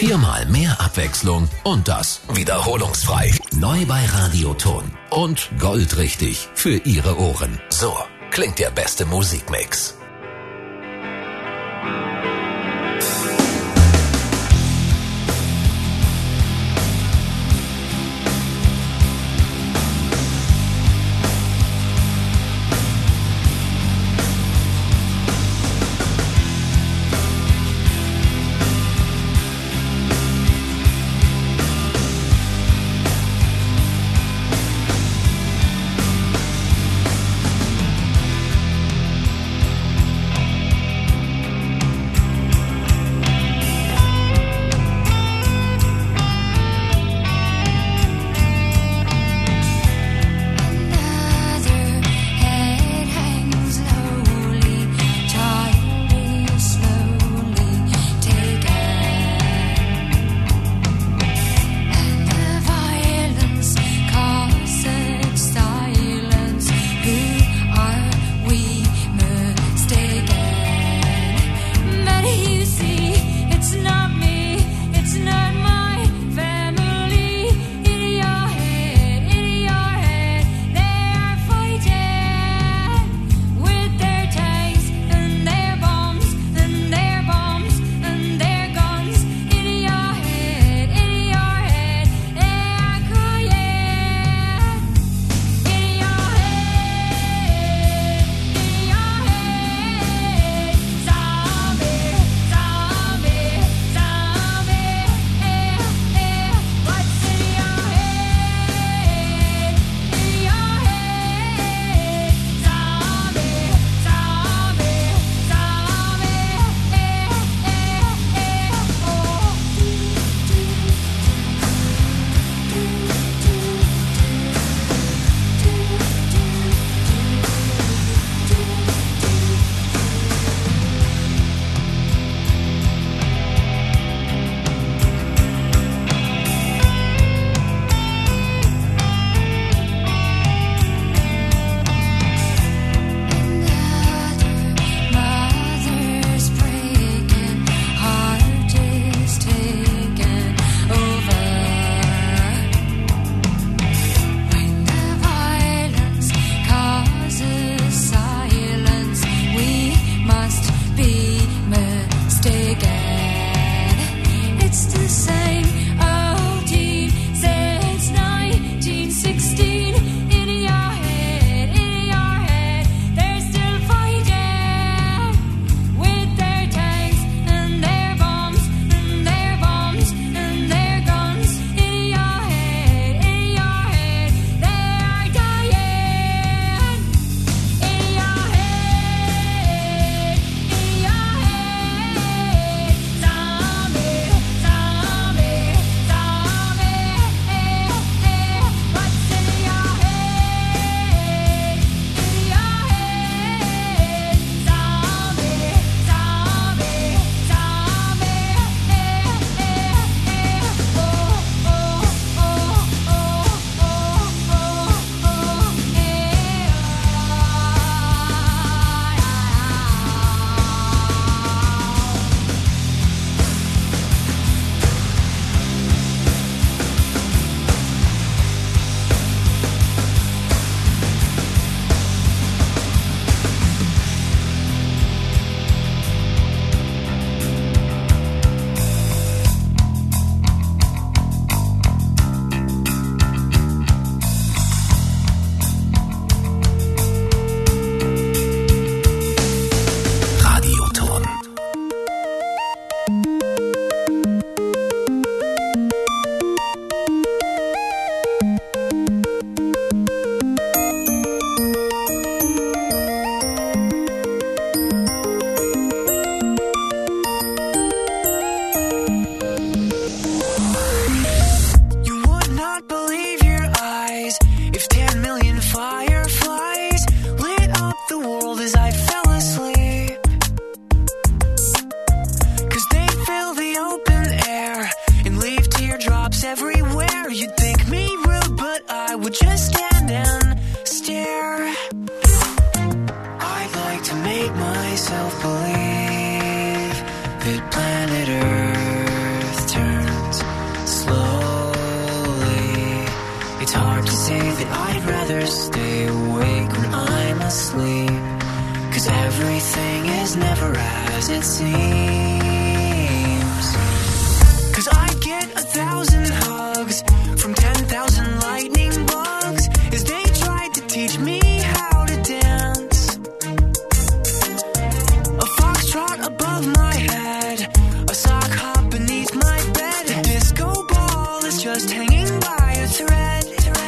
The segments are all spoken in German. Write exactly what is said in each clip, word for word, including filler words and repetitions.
Viermal mehr Abwechslung und das wiederholungsfrei. Neu bei Radioton und goldrichtig für Ihre Ohren. So klingt der beste Musikmix. myself believe that planet Earth turns say that I'd rather stay awake when I'm asleep, 'cause everything is never as it seems. 'Cause I get a thousand hugs from ten thousand lightning bugs as they tried to teach me how to dance. A foxtrot above my head, a sock hop beneath my bed, a disco ball is just hanging by a thread.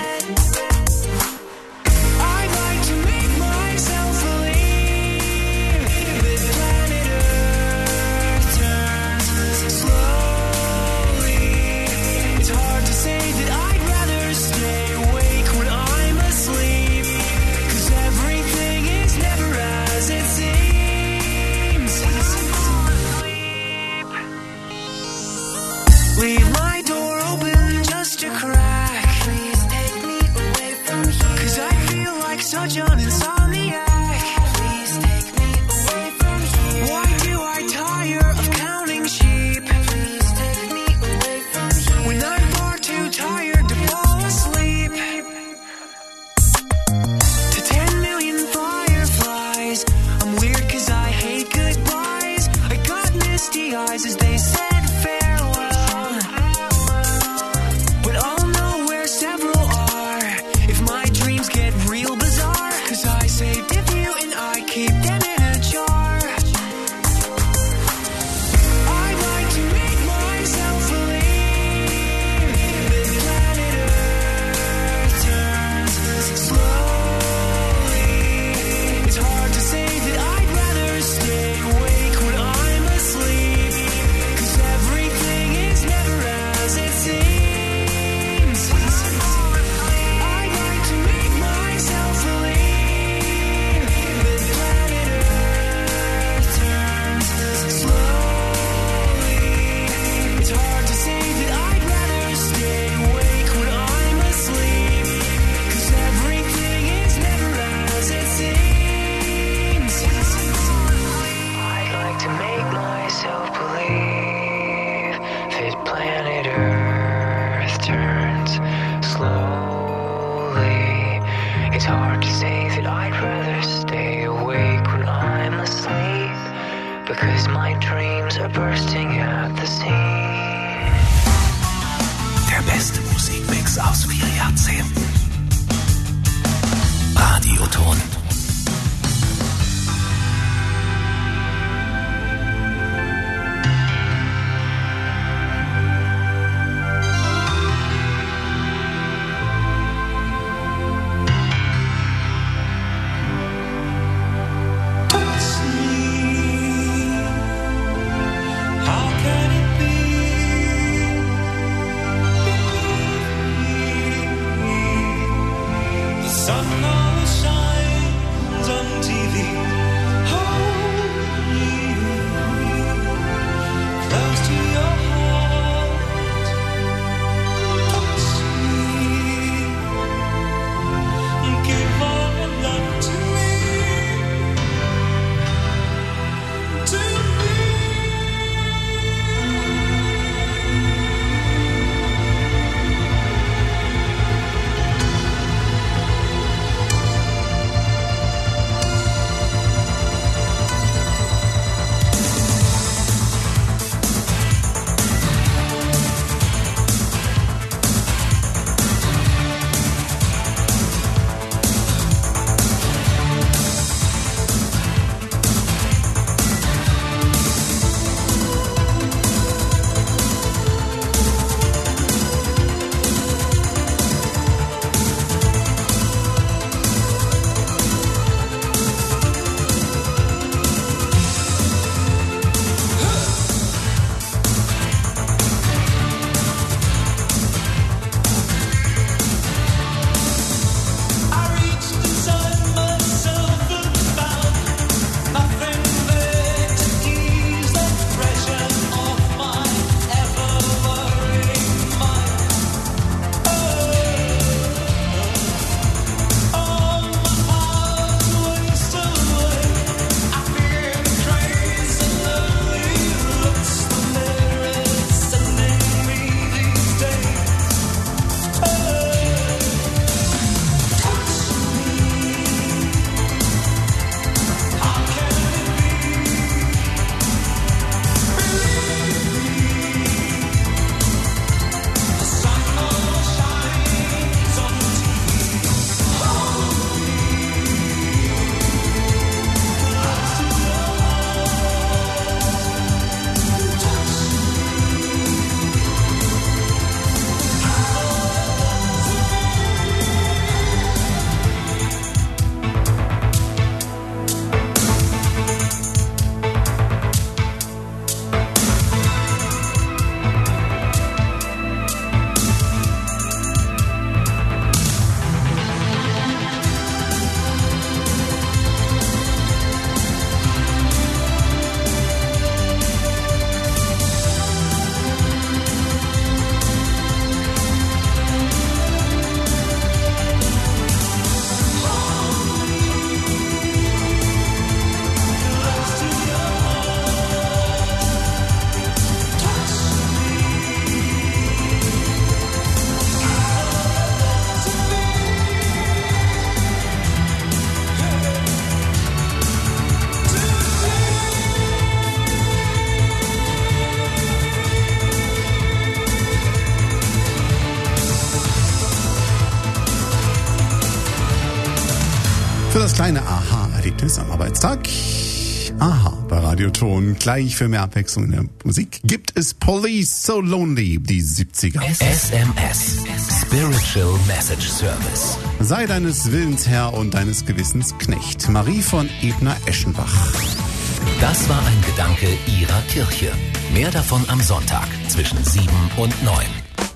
I'd like to make myself believe that planet Earth turns slowly. It's hard to say that I'd rather stay awake when I'm asleep, 'cause everything is never as it seems. Leave my door open just a crack. Please take me away from here, 'cause I feel like such an insomniac. Please take me away from here. Why do I tire of counting sheep? Please take me away from here, when I'm far too tired to fall asleep. To ten million fireflies, I'm weird 'cause I hate goodbyes. I got misty eyes as they said farewell, but I'll know where several are if my dreams get real bizarre, 'cause I saved a few and I keep them in a jar. I'd like to make myself believe that planet Earth turns slowly. It's hard to say that I'd rather stay awake when I'm asleep, 'cause everything is never as it seems. I'd like to make myself believe that planet Earth turns slowly. It's hard to say that I'd rather stay awake when I'm asleep, 'cause everything is never as it seems. I'd like to make myself believe that planet Earth turns slowly. It's hard to say that I'd rather stay awake when I'm asleep, because my dreams are bursting at the seams. Der beste Musikmix aus vier Jahrzehnten. Radioton. How can it be? The sun always shines. das kleine Aha-Erlebnis am Arbeitstag. Aha, bei Radioton. Gleich für mehr Abwechslung in der Musik gibt es Police, So Lonely, die siebziger. S M S, Spiritual Message Service. Sei deines Willens Herr und deines Gewissens Knecht. Marie von Ebner-Eschenbach. Das war ein Gedanke Ihrer Kirche. Mehr davon am Sonntag zwischen sieben und neun.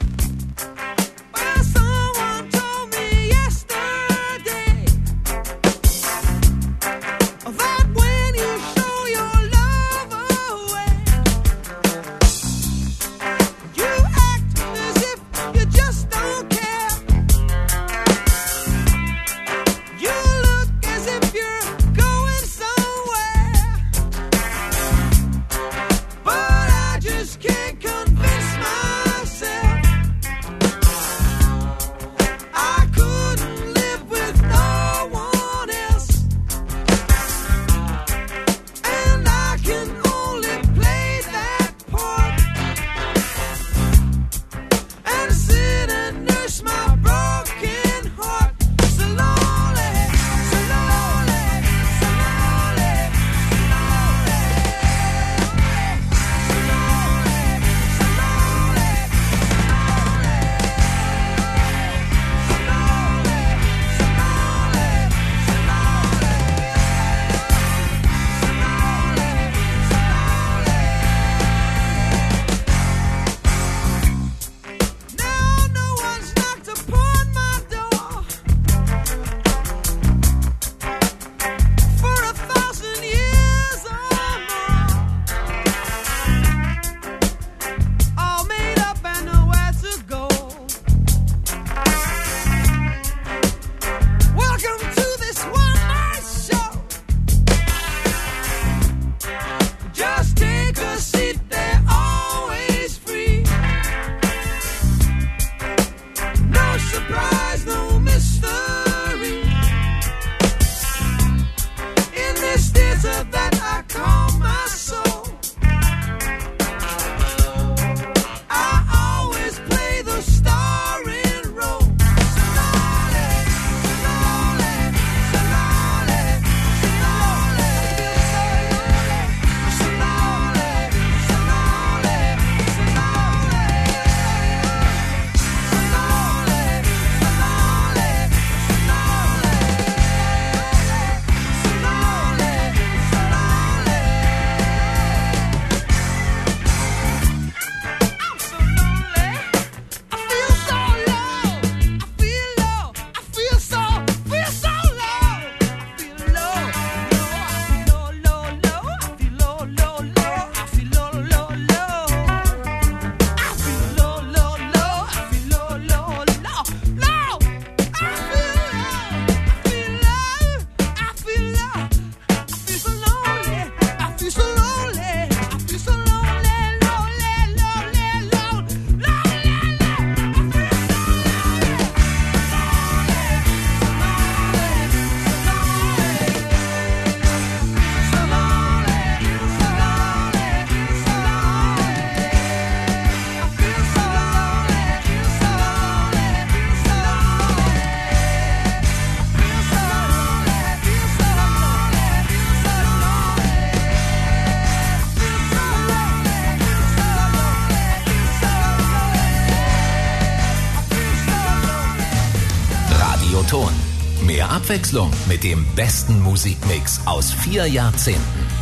Ton. Mehr Abwechslung mit dem besten Musikmix aus vier Jahrzehnten.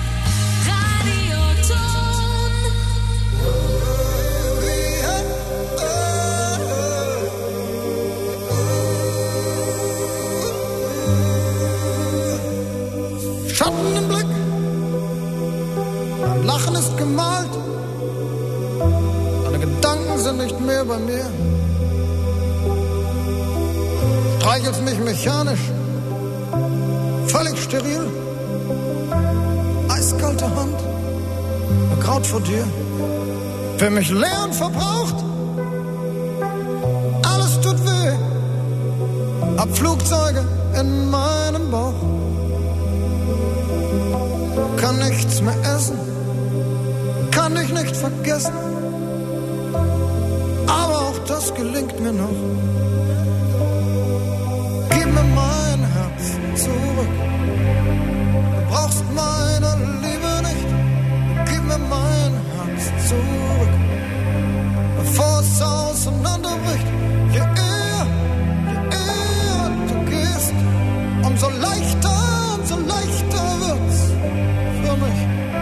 Schatten im Blick, mein Lachen ist gemalt, meine Gedanken sind nicht mehr bei mir. Streichelst mich mechanisch, völlig steril, eiskalte Hand, ein Kraut vor dir, für mich leer und verbraucht, alles tut weh, hab Flugzeuge in meinem Bauch, kann nichts mehr essen, kann dich nicht vergessen, aber auch das gelingt mir noch. Gib mir mein Herz zurück. meine Liebe nicht, gib mir mein Herz zurück, bevor es auseinanderbricht. Je eher, je eher du gehst, umso leichter, umso leichter wird's für mich.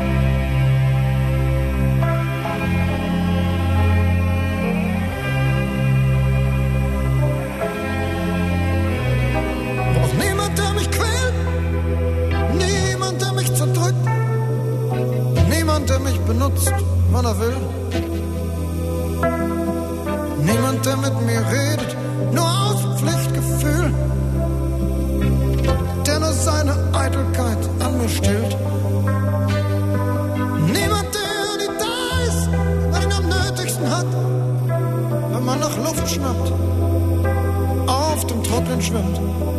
Braucht niemand, der mich quält, niemand, der mich zerdrückt, niemand, der mich benutzt, wann er will. Niemand, der mit mir redet, nur aus Pflichtgefühl, der nur seine Eitelkeit an mir stillt. Niemand, der nie da ist, wenn ihn am nötigsten hat, wenn man nach Luft schnappt, auf dem Trocknen schwimmt.